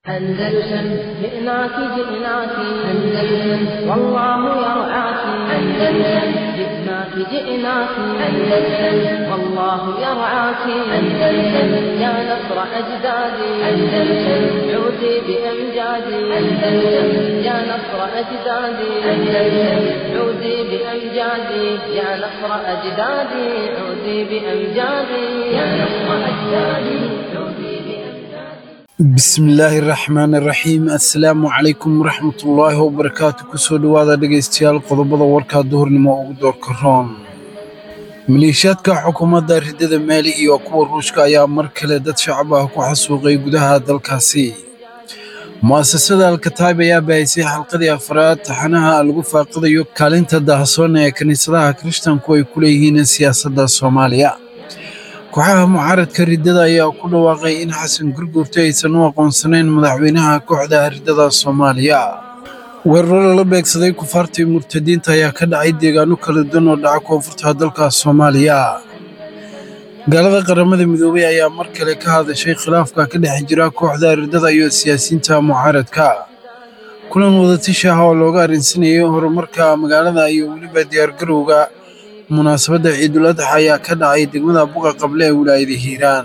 أندلسن جئناك جئناك أندلسن والله يرعاك أندلسن جئناك جئناك أندلسن والله يرعاك أندلسن يا نصر أجدادي أندلسن عودي بأمجادي أندلسن يا نصر أجدادي أندلسن عودي بأمجادي يا نصر أجدادي عودي بأمجادي يا نصر أجدادي عودي بسم الله الرحمن الرحيم السلام عليكم ورحمة الله وبركاته كسو دوادا دغيستيال qodobada warka duhurnimo ugu doorka roon maleeshiyaadka xukuumadda ridada Maali iyo kuwa Ruushka ayaa mar kale dad shacab ah ku xasuuqay gudaha dalkaasi muasasada Al-Kataib ayaa baahisay xalqadii afraad taxanaha lagu faaqidayo kaalinta daahsoon ee kaniisadaha Kirishtaanku ay ku leeyihiin siyaasadda Soomaaliya kooxaha mucaaradka ridada ayaa ku dhawaaqay in Xasan Gurgurta aysan u aqoonsanayn madaxweynaha kooxda ridada Soomaaliya weeraro la beegsaday kufaartii murtadiinta ayaa ka dhacay deegaano kala duwan oo dhaca koonfurta dalka Soomaaliya galada qaramada midoobay ayaa mar kale ka hadashay khilaafka ka dhex jira kooxda ridada iyo siyaasiyiinta mucaaradka kulan wadatasha ah oo looga arinsanayay horumarka magaalada iyo waliba diyaargarowga munaasabada Ciidul Adha ayaa ka dhacay degmada Buqa Qable ee wilaayada Hiiraan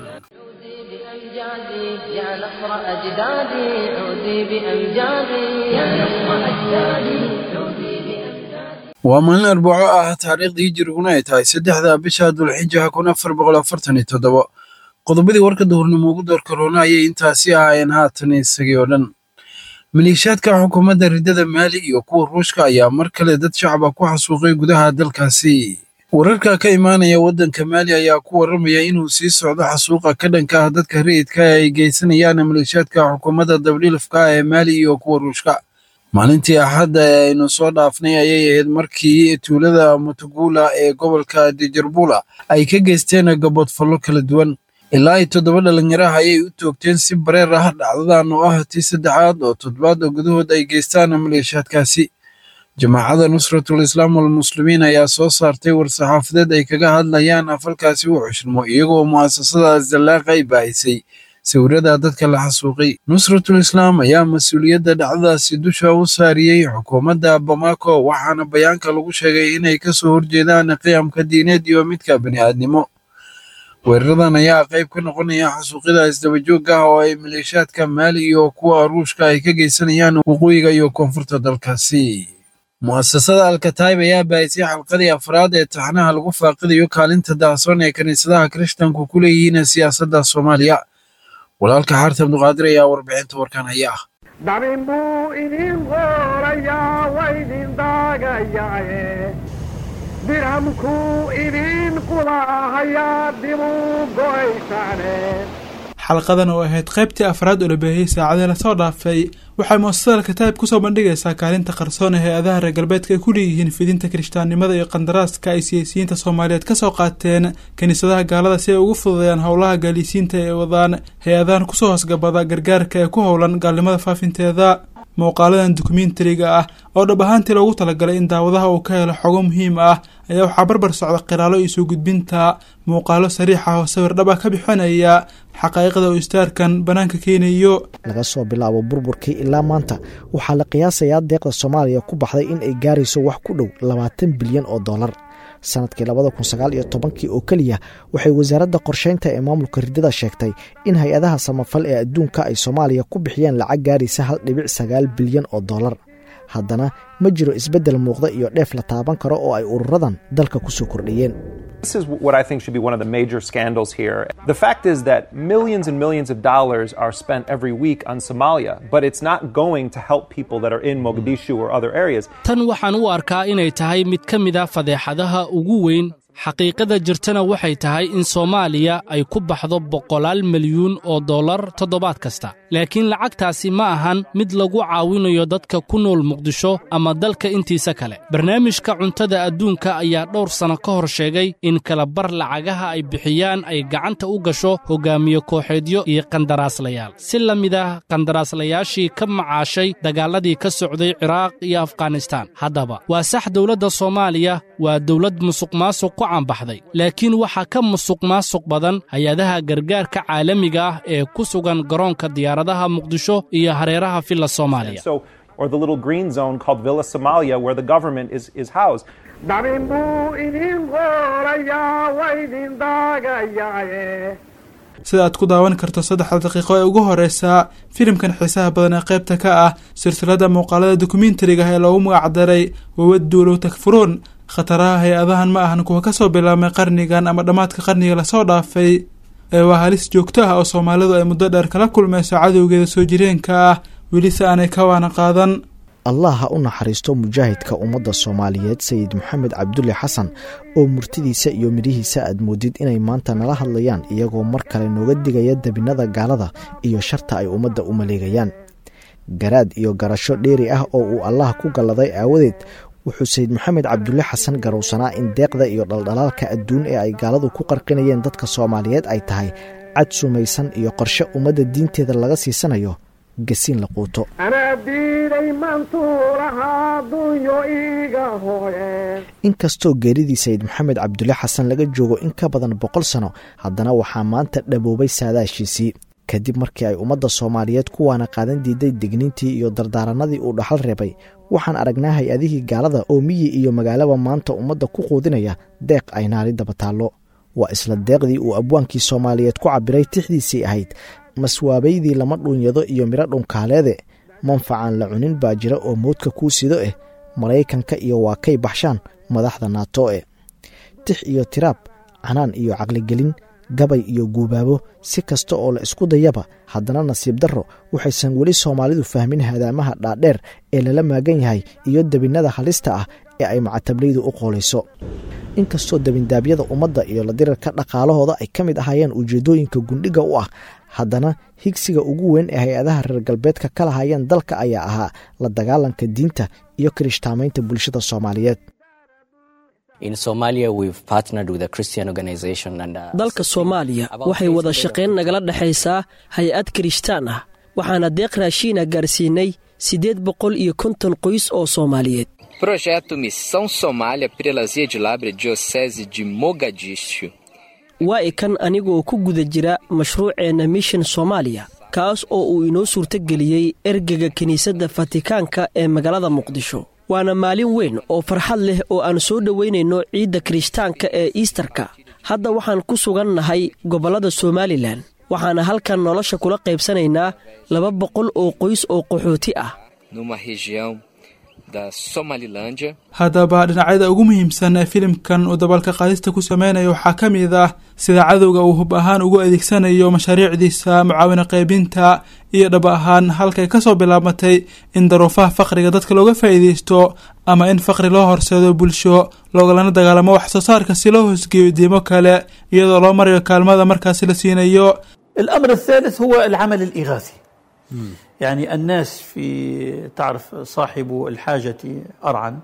يا نصر أجدادي عودي بأمجادي يا نصر أجدادي عودي بأمجادي ومن الأربعاء تاريخ هجرية ay tahay 3 bisha Dulxijja 1447 qodobadii warka duhurnimo ugu door corona ayay intaasi ahaayeen haatan isagii oo dhan maleeshiyaadka xukuumadda ridada Maali iyo kuwa Ruushka ayaa mar kale dad shacab ah ku xasuuqay gudaha dalkaasi wararka ka imaanaya wadanka Maali ayaa ku waramaya inuu sii socdo xasuuqa ka dhanka ah dadka rayidka ay geysanayaan maleeshiyaadka xukuumadda dabliilfka ee Maali iyo kuwa Ruushka maalintii Axad aynu soo dhaafnay ayay ahayd markii tuulada Mutugula ee gobolka Dijirbula ay ka geysteen gabadh fallo kala duwan ilaa 7 dhalinyaro ayay u toogteen si bareer ah dhacdadan oo ah tii saddexaad oo toddobaad gudahood ay geystaan maleeshiyaadkaasi jamaacada Nusratul Islam wal Muslimiin ayaa soo saartay war-saxaafadeed ay kaga hadlayaan afalkaasi u xushmo iyagoo muasasada Zalaaq ay baahisay sawirada dadka la xasuuqay Nusratul Islam ayaa mas'uuliyadda dhacdadaasi dusha u saariyay xukuumadda Bamako waxaana bayaanka lagu sheegay inay ka soo horjeedaan qiyamka diineed iyo midka bani'aadnimo weeraradan ayaa qayb ka noqonaya xasuuqyada isdaba joogga ah oo ay maleeshiyaadka Maali iyo kuwa Ruushka ay ka geysanayaan waqooyiga iyo koonfurta dalkaasi muasasada Al-Kataib ayaa baahisay xalqadii afraad ee taxanaha lagu faaqidayo kaalinta daahsoon ee kaniisadaha Kirishtaanku ku leeyihiin siyaasadda Soomaaliya walaalka Xarta Abduqaadir ayaa warbixinta warkan haya dabin buu idin qorayaa waydin daagayaaye dirhamku idin qulahayaa dibu goysaane xalqadan oo ahayd qaybtii afraad oo la baahiyay saacadii la soo dhaafay waxay muasasada Al-Kataib ku soo bandhigaysaa kaalinta qarsoon ee hay'adaha reer galbeedka ay ku leeyihiin fidinta Kirishtaannimada iyo qandaraaska ay siyaasiyiinta Soomaaliyeed ka soo qaateen kaniisadaha gaalada si ay ugu fududeeyaan howlaha gaalisiinta ee wadaan hay'adahan ku soo hoosgabada gargaarka ee ku howlan gaalnimada faafinteeda muuqaaladan dokumentariga ah oo dhab ahaantii loogu talagalay in daawadaha uu ka helo xogo muhiim ah ayaa waxaa barbar socda qiraalo iyo soo gudbinta muuqaalo sariix ah oo sawir dhab ah ka bixinaya xaqaa'iqda oo istaarkan banaanka keenayo laga soo bilaabo burburkii ilaa maanta waxaa la qiyaasayaa deeqda Soomaaliya ku baxday in ay gaarayso wax ku dhow 20 bilyan oo dollar sanadkii 2019 oo kaliya waxay wasaaradda qorsheynta ee maamulka ridada sheegtay in hay'adaha samafal ee adduunka ay Soomaaliya ku bixiyeen lacag gaaraysa 1.9 bilyan oo dollar haddana ma jiro isbedel muuqda iyo dheef la taaban karo oo ay ururadan dalka ku soo kordhiyeen. This is what I think should be one of the major scandals here. The fact is that millions and millions of dollars are spent every week on Somalia, but it's not going to help people that are in Mogadishu or other areas. Tan waxaan u arkaa inay tahay mid ka mid ah fadeexadaha ugu weyn xaqiiqada jirtana waxay tahay in Soomaaliya ay ku baxdo 100 milyuun oo dollar toddobaad kasta laakiin lacagtaasi ma ahan mid lagu caawinayo dadka ku nool Muqdisho ama dalka intiisa kale barnaamijka cuntada adduunka ayaa dhowr sano ka hor sheegay in kala bar lacagaha ay bixiyaan ay gacanta u gasho hogaamiye kooxeedyo iyo qandaraaslayaal si lamid ah qandaraaslayaashii ka macaashay dagaaladii ka socday Ciraaq iyo Afghanistan haddaba waa sax dawladda Soomaaliya waa dawlad musuqmaasuq ku caanbaxday laakiin waxaa ka musuqmaasuq badan hay-adaha gargaarka caalamiga ah ee ku sugan garoonka diyaaradaha muqdisho iyo hareeraha villa Soomaaliya or the little green zone called Villa Somalia where the government is housed. dabin buu idin qorayaa waydin daagayaaye sida aad ku daawan karto 3 daqiiqo ee ugu horeysa filimkan xiisaha badan ee qaybta ka ah silsilada muuqaalada documentary-ga ee loogu magac daray Wawaddu Takfuruun khataraha hay-adahan ma ahan kuwa ka soo bilaabmay qarnigan ama dhamaadka qarniga la soo dhaafay ee waa halis joogto ah oo Soomaalidu ay muddo dheer kala kulmayso cadowgeeda soo jireenka ah weli si aanay ka waana qaadan allah ha u naxariisto mujaahidka ummadda Soomaaliyeed Sayid Maxamed Cabdulle Xasan oo murtidiisa iyo midhihiisa aad moodid inay maanta nala hadlayaan iyagoo mar kale nooga digaya dabinada gaalada iyo sharta ay ummadda u maleegayaan garaad iyo garasho dheeri ah oo uu allah ku galladay aawadeed wuxuu Sayid Maxamed Cabdulle Xasan garowsanaa in deeqda iyo dhaldhalaalka adduun ee ay gaaladu ku qarqinayeen dadka Soomaaliyeed ay tahay cad sumaysan iyo qorshe ummadda diinteeda laga siisanayo gasiin la quuto anaa diiday mantuulahaa dunyo iiga hooye inkastoo geeridii Sayid Maxamed Cabdulle Xasan laga joogo in ka badan 100 sano haddana waxaa maanta dhaboobay saadaashiisii kadib markii ay ummadda Soomaaliyeed kuwaana qaadan diiday digniintii iyo dardaaranadii uu dhaxal reebay waxaan aragnaa hay-adihii gaalada oo miyi iyo magaalaba maanta ummadda ku quudinaya deeq ay naari daba taallo waa isla deeqdii uu abwaankii Soomaaliyeed ku cabiray tixdiisii ahayd maswaabaydii lama dhuunyado iyo miro dhunkaaleede manfacan la cunin baa jira oo moodka kuu sido Mareykanka iyo waa kay baxshaan madaxda NATO tix iyo tiraab canaan iyo caqligelin gabay iyo guubaabo si kasta oo la isku dayaba haddana nasiib darro waxaysan weli Soomaalidu fahmin hadaamaha dhaadheer ee lala maagan yahay iyo dabinada halista ah ee ay macatablaydu u qoolayso inkastoo dabindaabyada ummadda iyo la dirarka dhaqaalahooda ay ka mid ahaayeen ujeedooyinka gundhiga u ah haddana higsiga ugu weyn ee hay-adaha reer galbeedka ka lahayeen dalka ayaa ahaa la dagaalanka diinta iyo kirishtaamaynta bulshada Soomaaliyeed dalka Soomaaliya waxay wada shaqayn nagala dhaxaysaa hay-ad kirishtaan ah waxaana deeq raashiina gaarsiinay 850 qoys oo Soomaaliyeed Projeto Missão Somália pela Zia de Labre Diocese de Mogadishu waa ikan anigoo ku guda jira mashruuceena Mission Somalia kaas oo uu inoo suurtageliyay ergega kiniisadda Fatikaanka ee magaalada Muqdisho waana maalin weyn oo farxad leh oo aan soo dhaweynayno ciidda Kirishtaanka ee Easterka hadda waxaan ku sugannahay gobolada Somaliland waxaana halkan nolosha kula qaybsanaynaa 200 oo qoys oo qaxooti ah numa região da Somalilandia haddaba dhinacyada ugu muhiimsan ee filimkan uu dabalka qaadista ku sameynayo waxaa ka mid ah sida cadowga uu hub ahaan ugu adeegsanayo mashaariicdiisa mucaawino qaybinta iyo dhab ahaan halkay ka soo bilaabmatay in daruufaha faqriga dadka looga faa'iideysto ama in faqri loo horseedo bulsho loogana dagaalamo wax soo saarka si loo hoosgeeyo diimo kale iyadoo loo marayo kaalmada markaasi la siinayo الأمر الثالث هو العمل الإغاثي يعني الناس في تعرف صاحب الحاجة أرعن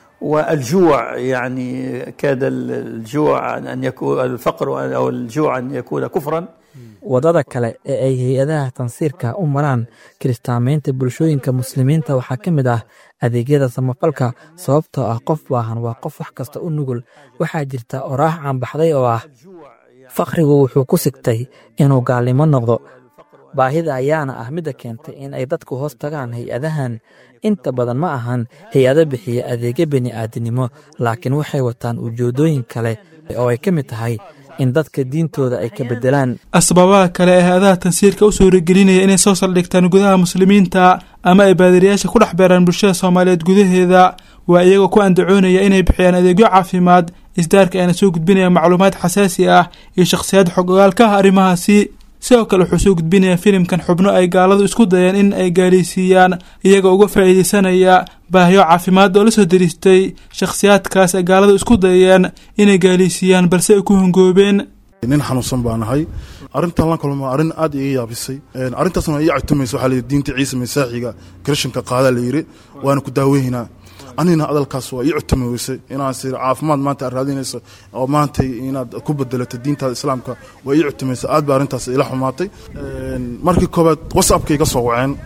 والجوع يعني كاد الجوع أن يكون الفقر أو الجوع أن يكون كفرا wadada kale ee ay hay-adaha tansiirka u maraan kiristaameynta bulshooyinka muslimiinta waxaa ka mid ah adeegyada samafalka sababtoo ah qof baahan waa qof wax kasta u nugul waxaa jirta oraax caanbaxday oo ah faqrigu wuxuu ku sigtay inuu gaalnimo noqdo baahida ayaana ah midda keentay in ay dadku hoos tagaan hay-adahan inta badan ma ahan hay-ado bixiya adeegyo bini'aadinimo laakiin waxay wataan ujeedooyin kale oo ay ka mid tahay in dadka diintooda ay ka bedelaan asbaabaha kale ee hay-adaha tansiirka u suuragelinaya inay soo saldhigtaan gudaha muslimiinta ama ay baadiriyaasha ku dhex beeraan bulshada Soomaaliyeed gudaheeda waa iyagoo ku andacoonaya inay bixiyaan adeegyo caafimaad isdaarka ayna soo gudbinayaan macluumaad xasaasi ah iyo shakhsiyaad xog-ogaal ka ah arrimahaasi sidoo kale wuxuu soo gudbinayaa filimkan xubno ay gaaladu isku dayeen in ay gaaleysiiyaan iyagoo uga faa'iideysanaya baahiyo caafimaad oo la soo diristay shakhsiyaadkaas ay gaaladu isku dayeen inay gaaleysiiyaan balse ay ku hongoobeen nin xanuunsan baan ahay arrintan la kulmo arrin aad iga yaabisay arrintaasna ay catumayso waxa la diinta Ciise Masaaxiga Kirishtanka qaada la yiri waana ku daaweynaa anina adalkaas waa ii cutamaysay inaan sir caafimaad maanta raadinayso oo maanta inaad ku bedelato diinta islaamka waa ii cutamaysay aad baa arrintaas ila xumaatay markii koobaad WhatsApp-kayga soo waceen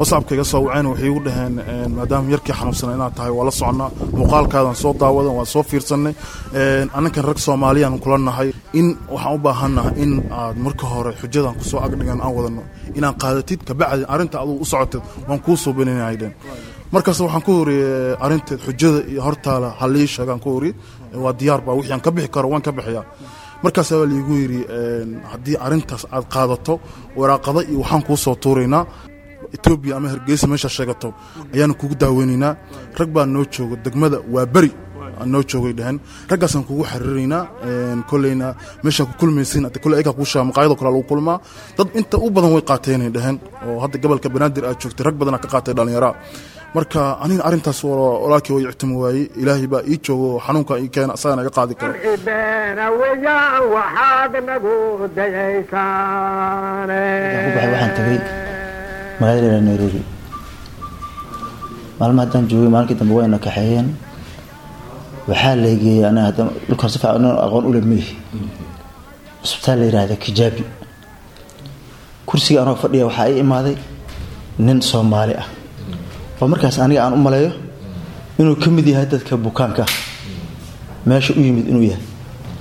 whatsappka iga soo waceen waxay igu dhaheen maadaama yarkii xanuunsanay inaad tahay waa la soconnaa muuqaalkaadan soo daawadan waa soo fiirsanay annakan rag Soomaaliyaan kula nahay in waxaan u baahannahay in aad marka hore xujadan ku soo agdhigan aan wadano inaan qaadatid ka bacdi arinta aad u socotid waan ku soo beeninaayeen markaas waxaan ku horiyay arinta xujada iyo hortaala halii shagan ku horiyay waa diyaar baa wixii aan ka bixi karo waan ka bixiyaa markaas waa liigu yiri hadii arintaas aad qaadato waraaqada iyo waxaan ku soo tuureynaa Ethiopia ama Hargeysa meesha sheegato ayaan kugu daaweynaa rag baa noo jooga degmada waa bari noo joogay dhahan ragaasan kugu xiriirinaa kuleyna meesha ku kulmaysin inta kule ayaga ku shaa maqaayado kale lagu kulmaa dad inta u badan way qaateen dhahan oo hadda gobolka Banaadir aad joogtay rag badan ka qaatay dhalinyaro marka aniga arintaas walaalkii way ictimo waayay ilaahay baa ii joogo xanuunka ii keenay asagana iga qaadi karo ibeena weeyaan waxaad nagu dayaysaan waxaan tagay magaalada Nairobi maalmahan joogay maalintii dambe wayna kaxeeyeen waxaa la geeyay ana hadda dhulka si fiican aqoon u leeyahay isbitaal la yiraahdo Kijabi kursiga anoo fadhiya waxa ay imaaday nin Soomaali ah oo markaas aniga aan u maleeyo inuu ka mid yahay dadka bukaanka meesha u yimid inuu yahay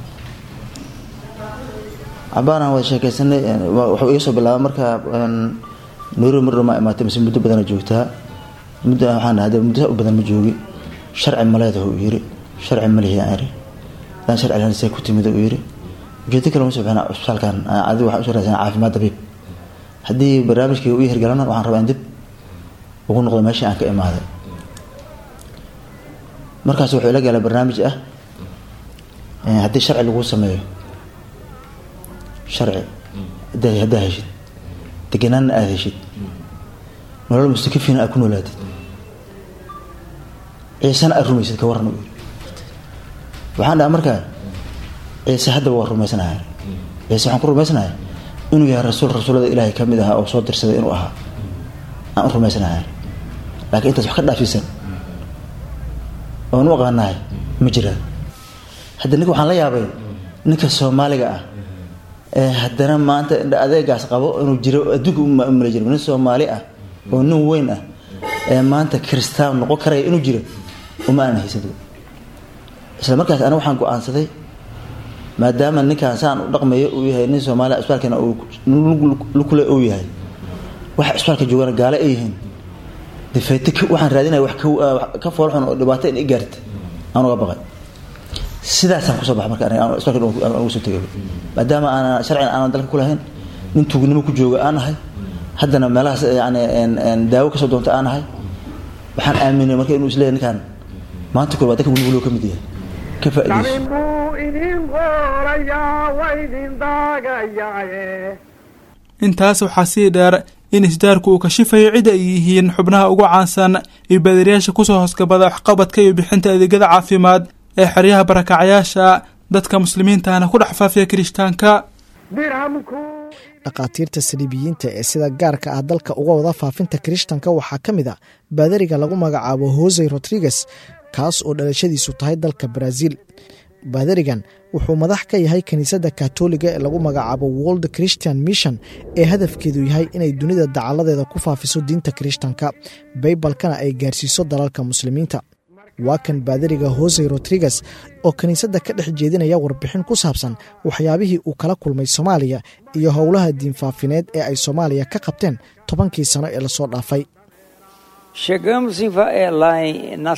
abana waa sheekaysanay wuxuu iga soo bilaabay marka Nairobi marma imaatay muddo badan joogtaa muddo waxaan ahaday muddo badan ma joogi sharci maleedahay uu yiri sharci maleeyahay aan dan sharci aan say ku timid uu yiri jeedin kale ma subxana isbitaalkan aadi waxa u soo raadsan caafimaad dabib hadii barnaamijkii uu hirgalana waxaan rabaa in dib ugu noqdo meeshii aan ka imaaday markaas wuxuu la galay barnaamij ah hadii sharci lagu sameeyo sharci hadaa heshid deganaan aad heshid nolol mustaqbalkiina aad ku noolaatid ciisan aad rumaysid ka waran waxaan dhahay markaa ciise hadda waa rumaysanahay ciise waxaan ku rumaysanahay inuu yahay rasuulada ilaahay ka mid ah oo soo dirsaday inuu ahaa aan rumaysanahay laakiin intaas wax ka dhaafisan oo nu aqaanahay ma jiraan hadda ninka waxaan la yaabay ninka Soomaaliga ah haddana maanta adeegaas qabo inuu jiro adduunka u mala jiro nin Soomaali ah oo nin weyn ah maanta Kristaan noqon karay inuu jiro uma aan haysado isla markaas ana waxaan go'aansaday maadaama ninkaan saan u dhaqmayo uu yahay nin Soomaali isbitaalkana uu kule uu yahay waxa isbitaalka joogana gaale ay yihiin difeetik waxaan raadinay wax ka foolxun oo dhibaato in gaarto aan uga baqay sidaasaan ku soo baxay marka aan isbitaalka ugu soo tagay maadaama aan sharciyan aan dalka ku lahayn nin tuugnimo ku jooga aan ahay haddana meelahaas yani daawo ka soo doonta aan ahay waxaan aaminay marka inuu isleeyahay ninkaan maanta koobaad dadka wulwulo ka mid yahay ka faa'iideyso intaas waxaa sii dheer in isdaarku uu kashifayo cida ay yihiin xubnaha ugu caansan iyo baadiriyaasha kusoo hoosgabada waxqabadka iyo bixinta adeegyada caafimaad ee xeryaha barakacayaasha dadka muslimiintaana ku dhex faafiya kirishtaanka dhaqaatiirta saliibiyiinta ee sida gaarka ah dalka uga wada faafinta kirishtanka waxaa ka mid a baadariga lagu magacaabo Jose Rodriguez kaas oo dhalashadiisu tahay dalka Brazil baadarigan wuxuu madax ka yahay kaniisadda Kaatooliga ee lagu magacaabo World Christian Mission ee hadafkeedu yahay inay dunida dacaladeeda ku faafiso diinta kirishtanka Baybalkana ay gaarsiiso dalalka muslimiinta waa kan baadariga Jose Rodriguez oo kaniisadda ka dhex jeedinaya warbixin ku saabsan waxyaabihii uu kala kulmay Soomaaliya iyo howlaha diin faafineed ee ay Soomaaliya ka qabteen 10kii sano ee la soo dhaafay Chegamos na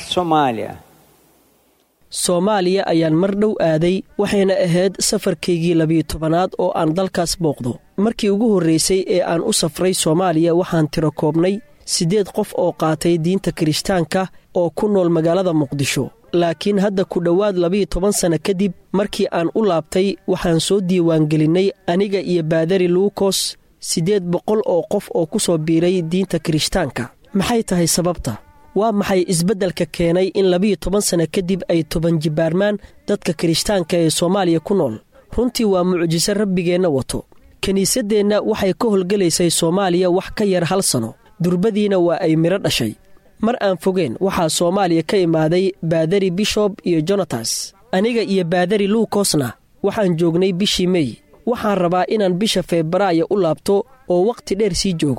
Soomaaliya ayaan mar dhow aaday waxayna ahayd safarkaygii 12aad oo aan dalkaas booqdo markii ugu horeysay ee aan u safray Soomaaliya waxaan tiro koobnay 8 qof oo qaatay diinta kirishtaanka oo ku nool magaalada Muqdisho laakiin hadda ku dhawaad 12 sano kadib markii aan u laabtay waxaan soo diiwaan gelinay aniga iyo baadari Lucas 800 oo qof oo ku soo biiray diinta kirishtaanka maxay tahay sababta waa maxay isbeddelka keenay in 12 sano kadib ay 10 jibaarmaan dadka kirishtaanka ee Soomaaliya ku nool runtii waa mucjiso rabbigeena wato kaniisadeenna waxay ka howlgalaysay Soomaaliya wax ka yar 1 sano durbadiina waa ay miro dhashay mar aan fogeen waxaa Soomaaliya ka imaaday baadari Bishop iyo Jonatas aniga iyo baadari Lucasna waxaan joognay bishii May waxaan rabaa inaan bisha Febraayo u laabto oo waqti dheer sii joogo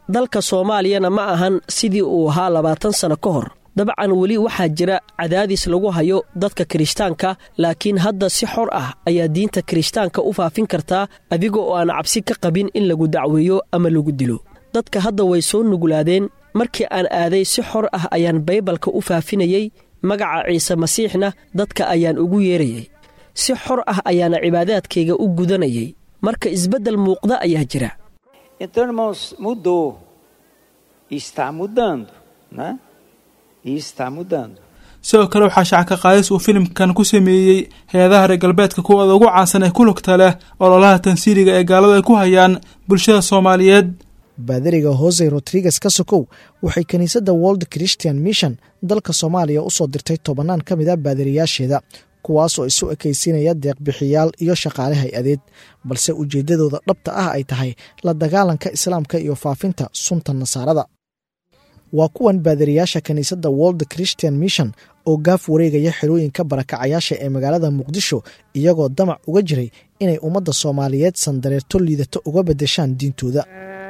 dalka soomaaliyana ma ahan sidii uu ahaa 20 sano ka hor dabcan weli waxaa jira cadaadis lagu hayo dadka kirishtaanka laakiin hadda si xor ah ayaa diinta kirishtaanka u faafin kartaa adiga oo aan cabsi ka qabin in lagu dacweeyo ama lagu dilo dadka hadda way soo nugulaadeen markii aan aaday si xor ah ayaan baybalka u faafinayay magaca ciise masiixna dadka ayaan ugu yeerayay si xor ah ayaana cibaadaadkayga u gudanayay marka isbeddel muuqda ayaa jira Então, irmãos, mudou. Está mudando, né? E está mudando. sidoo kale waxaa shacabka qaadis uu filimkan ku sameeyey hay-adaha reer galbeedka kuwooda ugu caansan ee ku lugta leh ololaha tansiiriga ee gaaladu ay ku hayaan bulshada Soomaaliyeed baadiriga Jose Rodriguez Kasokow waxay kaniisadda World Christian Mission dalka Soomaaliya u soo dirtay 10 ka mid ah baadiriyaasheeda kuwaas oo isu ekaysiinaya deeq bixiyaal iyo shaqaale hay-adeed balse ujeedadooda dhabta ah ay tahay la dagaalanka islaamka iyo faafinta sunta nasaarada waa kuwan baadiriyaasha kaniisadda World Christian Mission oo gaaf wareegaya xirooyinka barakacayaasha ee magaalada Muqdisho iyagoo damac uga jiray inay ummadda Soomaaliyeed sandareerto liidato uga bedeshaan diintooda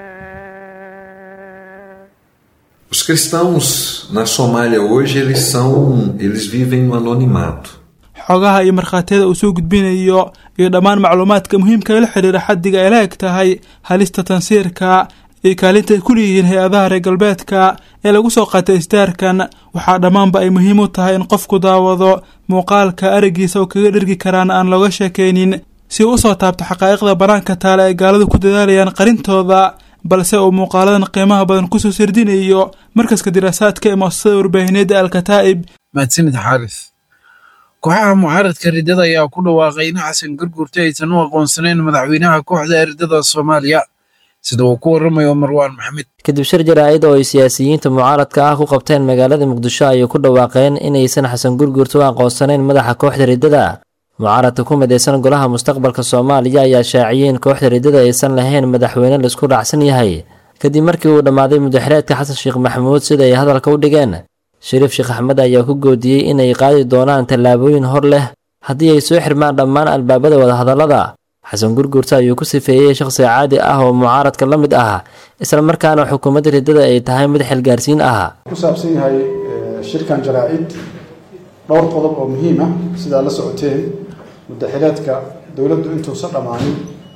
Os cristãos na Somália hoje eles vivem no anonimato. xogaha iyo markhaatiyada uu soo gudbinayo iyo dhammaan macluumaadka muhiimka ee la xiriira xaddiga ay la eg tahay halista tansiirka iyo kaalinta ay ku leeyihiin hay-adaha reer galbeedka ee lagu soo qaatay isdaarkan waxaa dhammaanba ay muhiim u tahay in qofku daawado muuqaalka aragiisa oo kaga dhergi karaan aan looga sheekaynin si uu usoo taabto xaqaa'iqda banaanka taale ay gaaladu ku dadaalayaan qarintooda balse uu muuqaaladan qiimaha badan kusoo sirdinayo markaska diraasaadka ee muasasada warbaahineedda alkataa'ib mahadsanid xaaris kooxaha mucaaradka riddada ayaa ku dhawaaqay in xasan gurgurta aysan u aqoonsanayn madaxweynaha kooxda riddada Soomaaliya sida uu ku waramayo Marwaan Maxamed kadib shir jaraa'id oo ay siyaasiyiinta mucaaradka ah ku qabteen magaalada Muqdisho ayay ku dhawaaqeen inaysan xasan gurgurta u aqoonsanayn madaxa kooxda riddada mucaaradka ku midaysan golaha mustaqbalka Soomaaliya ayaa shaaciyay in kooxda riddada aysan lahayn madaxweyne la isku raacsan yahay kadib markii uu dhamaaday mudaharaadka Xasan Sheekh Maxamuud sida ay hadalka u dhigeen Shariif Sheekh Axmed ayaa ku goodiyay inay qaadi doonaan tallaabooyin hor leh haddii ay soo xirmaan dhammaan albaabada wada hadallada xasan gurgurta ayuu ku sifeeyay shakhsi caadi ah oo mucaaradka la mid ah isla markaana xukuumadda riddada ay tahay mid xilgaarsiin ah ku saabsan yahay shirkan jaraa'id dhowr qodob oo muhiim ah sida la socoteen mudaharaadka dawladdu intuusan dhamaanin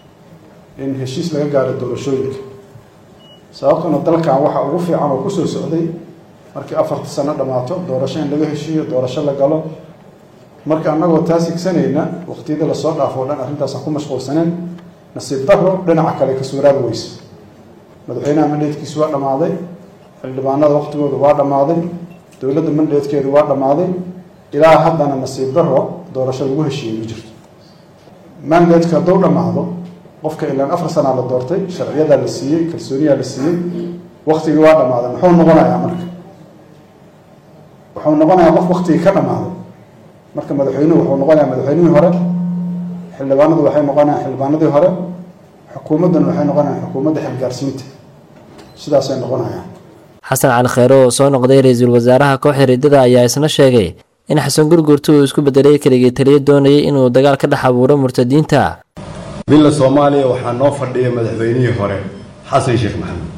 in heshiis laga gaaro doorashooyinka sababtuna dalkan waxa ugu fiican oo ku soo socday markii 4 sano dhamaato doorasho in laga heshiiyo doorasho la galo marka anagoo taas igsanayna waqtiyada la soo dhaafo dhan arrintaas ku mashquulsaneen nasiib darro dhinaca kale ka suuraad weyse madaxweynaha mandatekiisu waa dhamaaday xildhibaanada waqtigooda waa dhamaaday dowladda mandatekeedu waa dhamaaday ilaa haddana nasiib darro doorasho lagu heshiiyey ma jirto mandateka hadduu dhamaado qofka ilaan 4 sano la doortay sharciyadaa la siiyey kalsooniyaa la siiyey waqtigii waa dhamaaday muxuu noqonayaa marka wuxuu noqonayaa qof waqtigii ka dhamaaday marka madaxweynuhu wuxuu noqonayaa madaxweynihii hore xildhibaanadu waxay noqonayaan xildhibaanadii hore xukuumadduna waxay noqonayaan xukuumadda xilgaarsiinta sidaasay noqonayaan xasan cali kheyre oo soo noqday ra-iisul wasaaraha kooxda riddada ayaa isna sheegay in xasan gurgurta uu isku bedelay keligii taliya doonayay inuu dagaal ka dhex abuuro murtadiinta billa Soomaaliya waxaa noo fadhiya madaxweynihii hore xasan sheekh maxamuud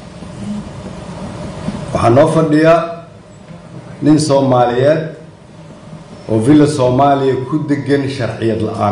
waxaa noo fadhiya nin Soomaaliyeed oo villa Soomaaliya ku degan sharciyad la'aan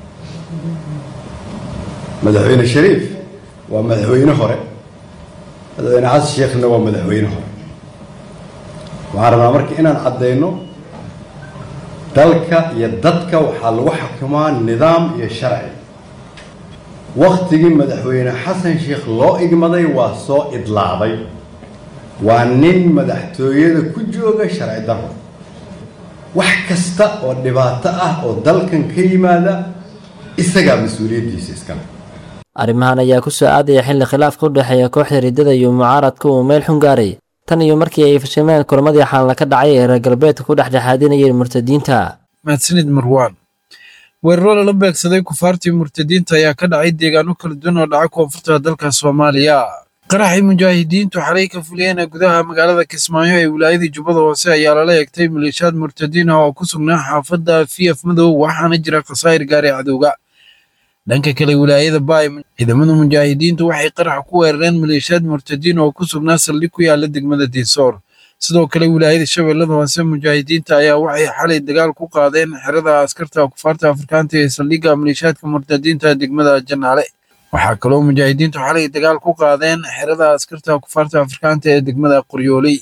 madaxweyne Shariif waa madaxweyne hore madaxweyne xasan sheekhna waa madaxweyne hore waxaan rabnaa marka inaan cadeyno dalka iyo dadka waxaa lagu xukumaa nidaam iyo sharci waqtigii madaxweyne xasan sheekh loo igmaday waa soo idlaaday waa nin madaxtooyada ku jooga sharci darro wax kasta oo dhibaato ah oo dalkan ka yimaada isagaa mas-uuliyaddiisa iskale arrimahan ayaa ku soo aadaya xilli khilaafka u dhexeeya kooxda riddada iyo mucaaradka uu meel xun gaaray tan iyo markii ay fashilmeen kulamadii xalan ka dhacay ee reer galbeedka ku dhexdhexaadinayeen murtadiinta mahadsanid Marwaan weeraro lala beegsaday kufaartii murtadiinta ayaa ka dhacay deegaano kala duwan oo dhaca koonfurta dalka Soomaaliya qaraxii mujaahidiintu xalay ka fuliyeen gudaha magaalada Kismaayo ee wilaayada Jubbada Hoose ayaa lala eegtay maleeshiyaad murtadiin ah oo ku sugnaa xaafadda Fiif Madow waxaana jira khasaar gaaray cadowga dhanka kale wilaayada baay ciidamada mujaahidiintu waxay qarax ku weerareen maleeshiyaad murtadiin oo ku sugnaa saldhig ku yaala degmada diisoor sidoo kale wilaayada shabeellada hoose mujaahidiinta ayaa waxay xalay dagaal ku qaadeen xerada askarta kufaarta afrikaanta ee saldhigga maleeshiyaadka murtadiinta degmada janaale waxaa kaloo mujaahidiintu xalay dagaal ku qaadeen xerada askarta kufaarta afrikaanta ee degmada qoryooley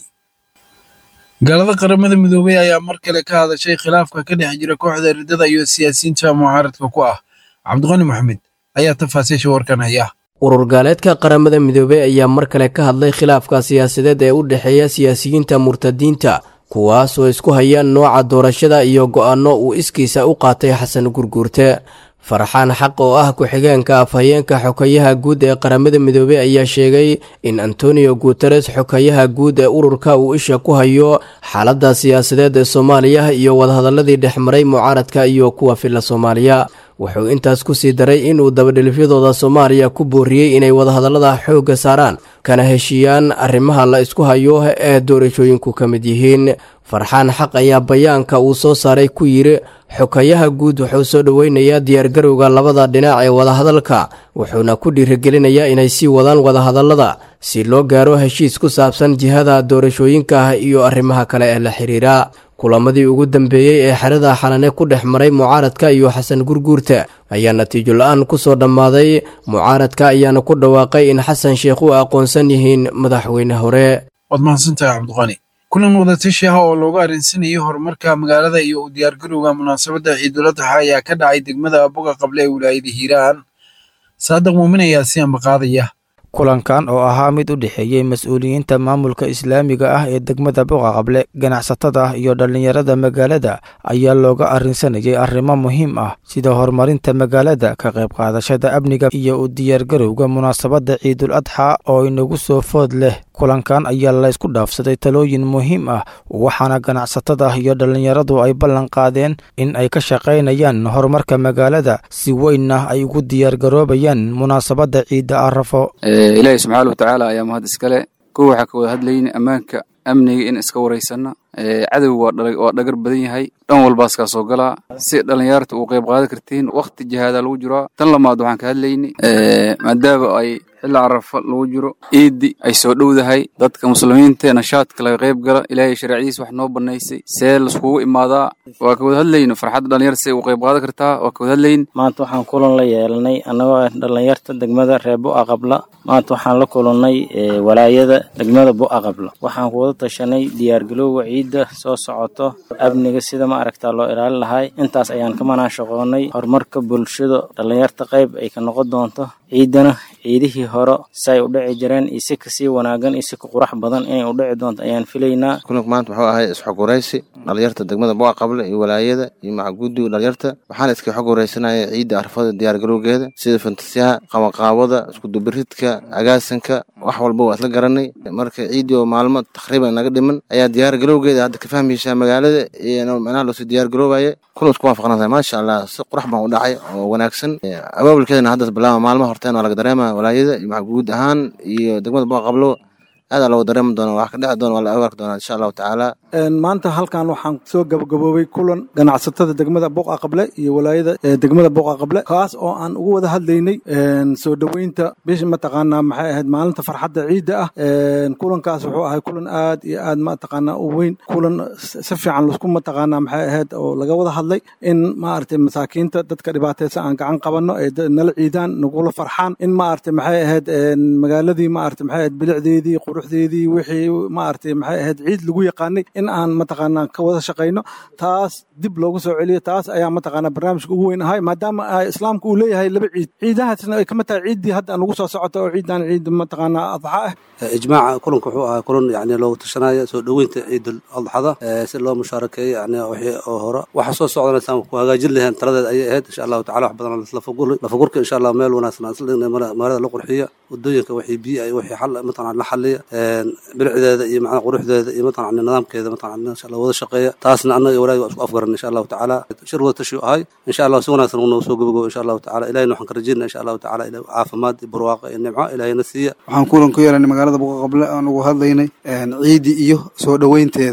gaalada qaramada midoobay ayaa mar kale ka hadashay khilaafka ka dhex jira kooxda riddada iyo siyaasiyiinta mucaaradka ku ah cabdiqani maxamed ayaa tafaasiisha warkan haya urur gaaleedka qaramada midoobey ayaa mar kale ka hadlay khilaafka siyaasadeed ee u dhexeeya siyaasiyiinta murtadiinta kuwaas oo isku haya nooca doorashada iyo go'aano uu iskiisa u qaatay xasan gurguurte farxaan xaq oo ah ku-xigeenka afhayeenka xokayaha guud ee qaramada midoobey ayaa sheegay in antonio guteres xokayaha guud ee ururka uu isha ku hayo xaaladda siyaasadeed ee soomaaliya iyo wadahadalladii dhexmaray mucaaradka iyo kuwa filla soomaaliya wuxuu intaas ku sii daray inuu dabadhilifyadooda soomaaliya ku booriyey inay wadahadallada xoogga saaraan kana heshiiyaan arrimaha la isku hayo ee doorashooyinku ka mid yihiin farxaan xaq ayaa bayaanka uu soo saaray ku yidhi xokayaha guud wuxuu soo dhoweynayaa diyaargarowga labada dhinac ee wadahadalka wuxuuna ku dhiirigelinayaa inay sii wadaan wadahadallada si loo gaaro heshiis ku saabsan jihada doorashooyinka iyo arrimaha kale ee la xiriira kulamadii ugu dambeeyey ee xerada xalane ku dhex maray mucaaradka iyo xasan gurguurta ayaa natiijo la-aan ku soo dhammaaday mucaaradka ayaana ku dhawaaqay in xasan sheekh u aqoonsan yihiin madaxweyne hore waad mahadsantahay cabdiqani kulan wadatashi ah oo loogu arrinsanayay horumarka magaalada iyo u diyaargarowga munaasabadda ciidul adxa ayaa ka dhacay degmada boga qable ee wilaayada hiiraan saadiq muumin ayaa si ambaqaadaya kulankan oo ahaa mid u dhexeeyey mas-uuliyiinta maamulka islaamiga ah ee degmada boqa qable ganacsatada iyo dhallinyarada magaalada ayaa looga arrinsanayay arrimo muhiim ah sida horumarinta magaalada ka qayb qaadashada amniga iyo u diyaargarowga munaasabadda ciidul adxa oo inagu soo food leh kulankan ayaa laysku dhaafsaday talooyin muhiim ah waxaana ganacsatada iyo dhallinyaradu ay ballan qaadeen in ay ka shaqaynayaan horumarka magaalada si weynna ay ugu diyaargaroobayaan munaasabadda ciidda arafo ilaahay subxaana watacaala ayaa mahad iskale kow waxaa ka wada hadlayna ammaanka amniga in iska waraysanna cadowga waa dhagar badan yahay dhan walbaas kaa soo galaa si dhallinyarta uu qayb qaadan kartiin waqti jihaada lagu jiraa tan lamaad waxaan ka hadlayni maadaama ay xilli carafa lagu jiro ciidi ay soo dhowdahay dadka muslimiinta nashaadka laga qayb gala ilaahay sharcidiisa wax noo banaysay see laiskugu imaadaa waa ka wada hadlayno farxadda dhallinyarta si uu qayb qaadan kartaa waa ka wada hadlayn maanta waxaan kulan la yeelanay annagoo ah dhallinyarta degmada reer bu'a qabla maanta waxaan la kulannay walaayada degmada bu'a qabla waxaan ku wada tashanay diyaargalowga ciidda soo socoto amniga sida ma aragtaa loo ilaalin lahay intaas ayaan ka manaashaqoonay horumarka bulshada dhallinyarta qayb ay ka noqon doonto ciidana ciidihii hore si ay u dhici jireen iyo si kasii wanaagan iyo si ka qurax badan inay u dhici doonto ayaan filaynaa kulanku maanta wuxuu ahay isxoguraysi dhalinyarta degmada bu'a qable iyo walaayada iyo macaguudiga dhalinyarta waxaana iska xog waraysanaya ciidda arfada diyaargarowgeeda sida fantasiyaha qabanqaabada iskudubiridka agaasanka wax walba waa isla garanay marka ciiddii oo maalmo takriiban naga dhiman ayaa diyaargarowgeeda hadda ka fahmaysaa magaalada iyo macnaha loosii diyaargaroobaya kulan isku waafaqnatahay maasha allah si qurax baan u dhacay oo wanaagsan abaabulkeedana hadda bilaaba maalmaha horteen waa laga dareema walaayada iyo guud ahaan iyo degmada bu'a qablo aad looga dareemi doona wax ka dhici doona waa la arki doonaa insha allahu tacaala maanta halkan waxaan soo gabagaboobay kulan ganacsatada degmada buqa qable iyo walaayada degmada buqa qable kaas oo aan ugu wada hadlaynay soo dhoweynta bisha mataqaanaa maxay ahayd maalinta farxadda ciidda ah kulankaas wuxuu ahay kulan aad iyo aad mataqaanaa u weyn kulan si fiican lasku mataqaanaa maxay ahayd oo laga wada hadlay in maaragtay masaakiinta dadka dhibaataysan aan gacan qabanno ee nala ciidaan nagula farxaan in maaragtay maxay ahayd magaaladii maaragtay maxay ahayd bilicdeedii quruxdeedii wixii maaragtay maxay ahayd ciid lagu yaqaanay in aan mataqaanaa ka wada shaqayno taas dib loogu soo celiyo taas ayaa mataqaanaa barnaamijka ugu weyn ahay maadaama islaamka uu leeyahay laba ciid ciidahaasna ay kamid tahay ciiddii hadda aan ugu soo socoto oo ciidan ciid mataqaanaa adxa ah ijmaaca kulanka wuxuu ahaa kulan yani loogu tashanaya soo dhoweynta ciidul adxada si loo mushaarakeeyo yani wixii oo hore waxa soo socdanaysa ku hagaajin lahayn taladeeda ayay ahayd insha allahu tacala wax badan la fagurka insha allah meel wanaagsan aan isla dhignay magaalada la qurxiya wadooyinka wixii biyo ay wixii xal mataqaanaa la xaliya bilicdeeda iyo macnaha quruxdeeda iyo mataqaanaa nidaamkeeda mataqaanaa insha allah wada shaqeeya taasna annaga walaayada waa isku afgaran insha allahu tacaala shir wada tashi ahay insha allah si wanaagsan uu soo gabagabo insha allahu tacaala ilaahayna waxaan ka rajaynaa insha allahu tacaala ilaahay caafimaad iyo barwaaqo iyo nimco ilaahayna siiya waxaan kulan ku yeelanay magaalada buqa qable aan ugu hadlaynay ciidi iyo soo dhoweynteeda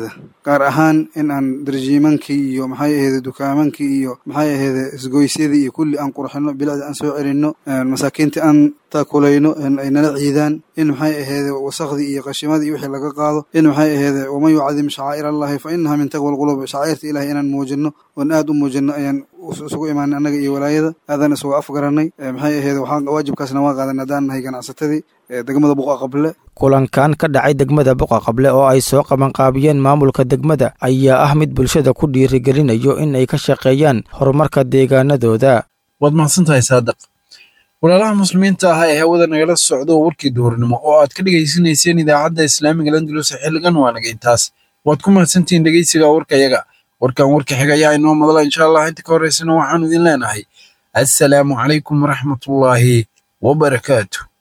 gaar ahaan in aan darjiimankii iyo maxay ahayd dukaamankii iyo maxay ahayd isgoysyadii iyo kulli aan qurxino bilicda aan soo celinno masaakiinta aan taakulayno ay nala ciidaan in maxay ahayd wasakhdii iyo qashimadii wixii laga qaado in maxay ahayd waman yucadim shacaa'ir allahi fa inaha min taqwa alqulub shacaa'irta ilahi inaan muujino oon aad u muujino ayaan isugu imaanay annaga iyo walaayada aadaan isugu afgaranay maxay ahayd waajibkaasna waa qaadan haddaan nahay ganacsatadii degmada Buqa Qable. kulankan ka dhacay degmada Buqa Qable oo ay soo qabanqaabiyeen maamulka degmada ayaa ah mid bulshada ku dhiirigelinayo in ay ka shaqeeyaan horumarka deegaanadooda. waad mahadsantahay Saadaq. walaalaha muslimiinta ah ee hawada nagala socdo warkii duhurnimo oo aad ka dhageysanayseen idaacadda Islaamiga Landulus xilligan waa naga intaas. waad ku mahadsantihiin dhegeysiga warkayaga. warkan warka xiga ayaa inoo madala insha Allah inta ka horeysana waxaan idin leenahay assalaamu calaykum waraxmatullaahi wabarakaatuh.